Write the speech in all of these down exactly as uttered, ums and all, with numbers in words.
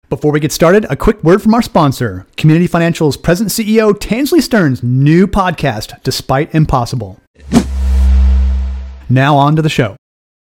Before we get started, a quick word from our sponsor, Community Financial's President C E O Tansley Stearns' new podcast, Despite Impossible. Now on to the show.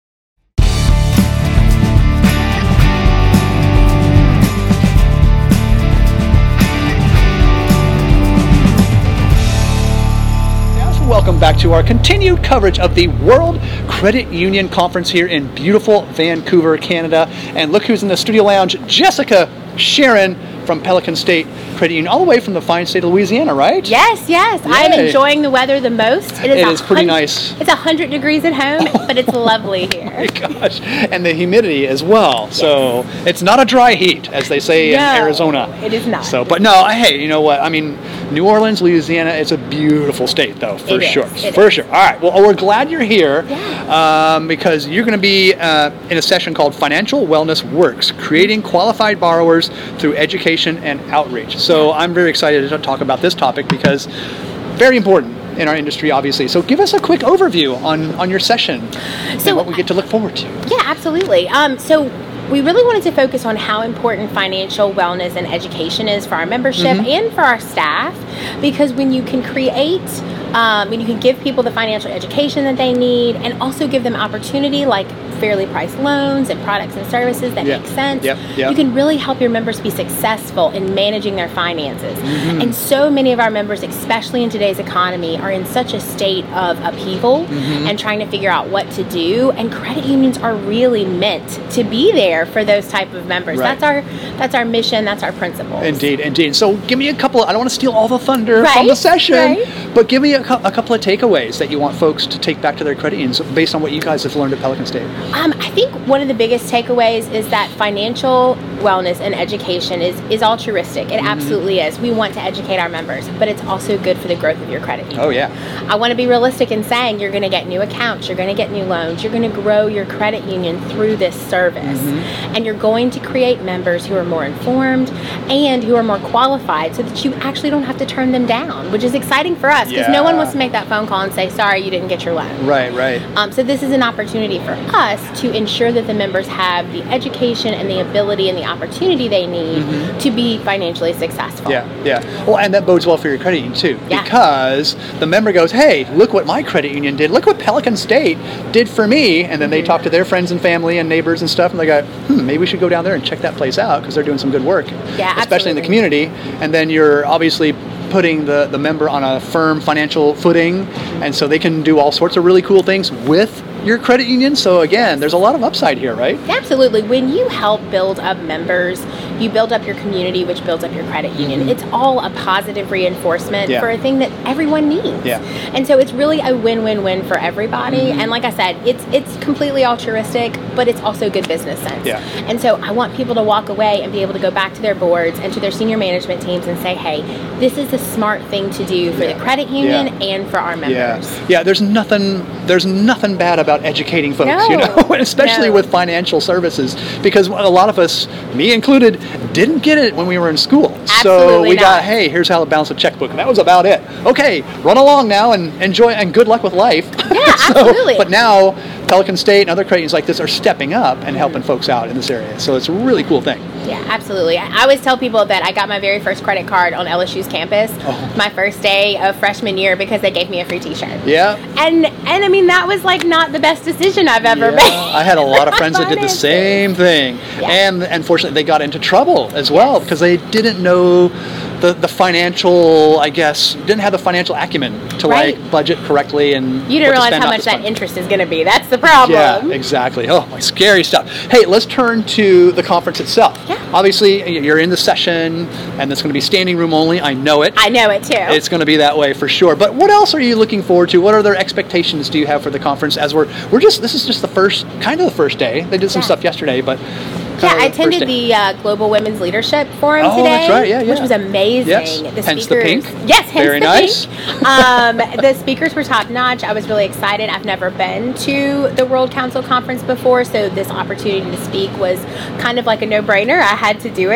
Welcome back to our continued coverage of the World Credit Union Conference here in beautiful Vancouver, Canada. And look who's in the studio lounge, Jessica Sharon from Pelican State Credit Union, all the way from the fine state of Louisiana, right? Yes, yes. Yay. I am enjoying the weather the most. It is, it is pretty nice. It's one hundred degrees at home, but it's lovely here. Oh my gosh. And the humidity as well. Yes. So it's not a dry heat, as they say no, in Arizona. It is not. So, but no, hey, you know what? I mean, New Orleans, Louisiana, it's a beautiful state, though, for it sure. Is, for is. sure. All right. Well, we're glad you're here yeah. um, because you're going to be uh, in a session called Financial Wellness Works, Creating Qualified Borrowers Through Education and Outreach. So I'm very excited to talk about this topic because very important in our industry, obviously. So give us a quick overview on, on your session so, and what we get to look forward to. Yeah, absolutely. Um, so we really wanted to focus on how important financial wellness and education is for our membership mm-hmm. and for our staff, because when you can create, um, when you can give people the financial education that they need and also give them opportunity like fairly priced loans and products and services that yeah. make sense, yep. Yep. you can really help your members be successful in managing their finances. Mm-hmm. And so many of our members, especially in today's economy, are in such a state of upheaval mm-hmm. and trying to figure out what to do. And credit unions are really meant to be there for those type of members. Right. That's our that's our mission. That's our principle. Indeed, indeed. So give me a couple. I don't want to steal all the thunder right, from the session, right. but give me a, a couple of takeaways that you want folks to take back to their credit unions based on what you guys have learned at Pelican State. Um, I think one of the biggest takeaways is that financial wellness and education is is altruistic. It mm-hmm. absolutely is. We want to educate our members, but it's also good for the growth of your credit union. Oh yeah. I want to be realistic in saying you're going to get new accounts, you're going to get new loans, you're going to grow your credit union through this service, mm-hmm. and you're going to create members who are more informed and who are more qualified so that you actually don't have to turn them down, which is exciting for us because yeah. no one wants to make that phone call and say, sorry, you didn't get your loan. Right, right. Um, so this is an opportunity for us to ensure that the members have the education and the ability and the opportunity they need mm-hmm. to be financially successful. Yeah, yeah. Well, and that bodes well for your credit union too, yeah. because the member goes, hey, look what my credit union did. Look what Pelican State did for me. And then they talk to their friends and family and neighbors and stuff, and they go, hmm, maybe we should go down there and check that place out because they're doing some good work, yeah, especially absolutely. in the community. And then you're obviously putting the, the member on a firm financial footing, and so they can do all sorts of really cool things with your credit union. So again, there's a lot of upside here, right? Absolutely. When you help build up members, you build up your community, which builds up your credit union. Mm-hmm. It's all a positive reinforcement yeah. for a thing that everyone needs. Yeah. And so it's really a win-win-win for everybody. Mm-hmm. And like I said, it's it's completely altruistic, but it's also good business sense. Yeah. And so I want people to walk away and be able to go back to their boards and to their senior management teams and say, hey, this is the smart thing to do for yeah. the credit union yeah. and for our members. Yeah. Yeah, there's nothing there's nothing bad about educating folks, no. you know, especially no. with financial services, because a lot of us, me included, didn't get it when we were in school. Absolutely so we not. got, hey, here's how to balance a checkbook, and that was about it. Okay, run along now and enjoy, and good luck with life. Yeah, so, absolutely. But now Pelican State and other credit unions like this are stepping up and helping mm-hmm. folks out in this area. So it's a really cool thing. Yeah, absolutely. I always tell people that I got my very first credit card on L S U's campus, oh. my first day of freshman year, because they gave me a free t-shirt. Yeah. And and I mean, that was like not the best decision I've ever yeah. made. I had a lot of friends that did the same thing. Yeah. And unfortunately, they got into trouble as well yes. because they didn't know the, the financial, I guess, didn't have the financial acumen to right. like budget correctly and you didn't realize how much that interest is going to be. That's the problem. Yeah, exactly. Oh, my scary stuff. Hey, let's turn to the conference itself. Yeah. Obviously, you're in the session, and it's going to be standing room only. I know it. I know it too. It's going to be that way for sure. But what else are you looking forward to? What other expectations do you have for the conference? As we're we're just this is just the first kind of the first day. They did some yeah. stuff yesterday, but. Yeah, I attended the uh, Global Women's Leadership Forum oh, today, that's right. yeah, yeah. which was amazing. Yes. The hence speakers, the pink. Yes, hence Very the nice. pink. um, the speakers were top notch. I was really excited. I've never been to the World Council Conference before, so this opportunity to speak was kind of like a no-brainer. I had to do it.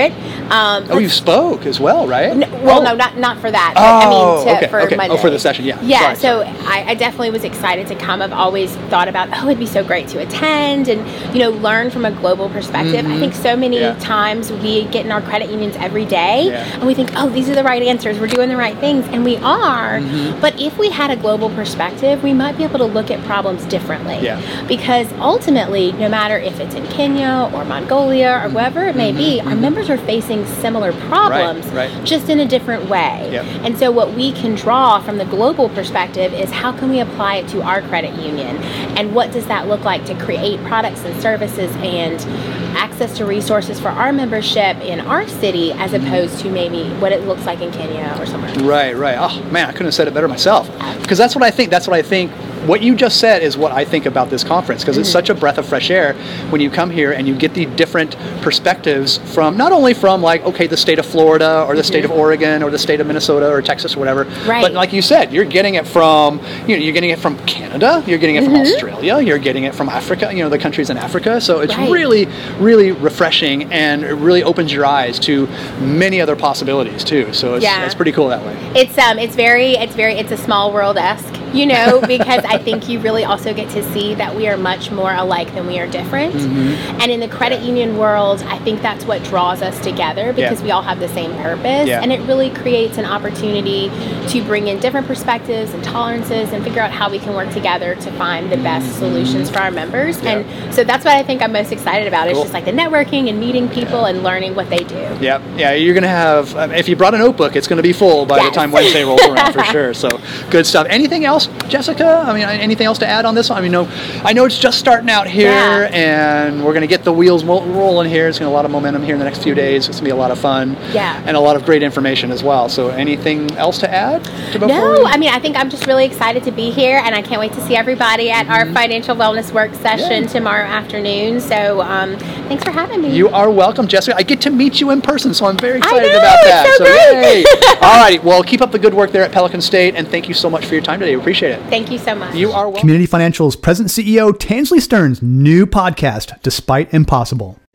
Um, Oh, you spoke as well, right? No, well, oh. no, not not for that. But, Oh, I mean, to, okay, for okay. Monday. Oh, for the session, yeah. Yeah, Sorry, so sorry. I, I definitely was excited to come. I've always thought about, oh, it'd be so great to attend and, you know, learn from a global perspective. Mhm. I think so many Yeah. times we get in our credit unions every day Yeah. and we think, oh, these are the right answers. We're doing the right things. And we are. Mhm. But if we had a global perspective, we might be able to look at problems differently. Yeah. Because ultimately, no matter if it's in Kenya or Mongolia or wherever it may be, our members are facing similar problems, right. just in a different way. Yep. And so what we can draw from the global perspective is how can we apply it to our credit union? And what does that look like to create products and services and access to resources for our membership in our city as opposed to maybe what it looks like in Kenya or somewhere else. Right, right. Oh, man, I couldn't have said it better myself. Because that's what I think. That's what I think. What you just said is what I think about this conference, because it's such a breath of fresh air when you come here and you get the different perspectives from, not only from like, okay, the state of Florida or the state of Oregon or the state of Minnesota or Texas or whatever, Right. but like you said, you're getting it from, you know, you're getting it from Canada, you're getting it from Australia, you're getting it from Africa, you know, the countries in Africa. So it's Right. really, really refreshing, and it really opens your eyes to many other possibilities too. So it's, Yeah. it's pretty cool that way. It's um it's very it's very it's a small world-esque, you know, because I think you really also get to see that we are much more alike than we are different. Mm-hmm. And in the credit union world, I think that's what draws us together because Yeah. we all have the same purpose. Yeah. And it really creates an opportunity to bring in different perspectives and tolerances and figure out how we can work together to find the best solutions for our members. Yeah. And so that's what I think I'm most excited about. It's Cool. just like the networking and meeting people and learning what they do. Yeah, yeah, you're gonna have. Um, if you brought a notebook, it's gonna be full by Yes. the time Wednesday rolls around for sure. So, good stuff. Anything else, Jessica? I mean, anything else to add on this one? I mean, no, I know it's just starting out here, Yeah. and we're gonna get the wheels mo- rolling here. It's gonna be a lot of momentum here in the next few days. It's gonna be a lot of fun. Yeah. and a lot of great information as well. So, anything else to add? To before No, we- I mean, I think I'm just really excited to be here, and I can't wait to see everybody at our financial wellness work session Yeah. tomorrow afternoon. So, um, thanks for having me. You are welcome, Jessica. I get to meet you in person, so I'm very excited know, about it's that. so great. yay. All right, well, keep up the good work there at Pelican State, and thank you so much for your time today. We appreciate it. Thank you so much. You are welcome. Community Financial's President C E O Tansley Stern's new podcast, Despite Impossible.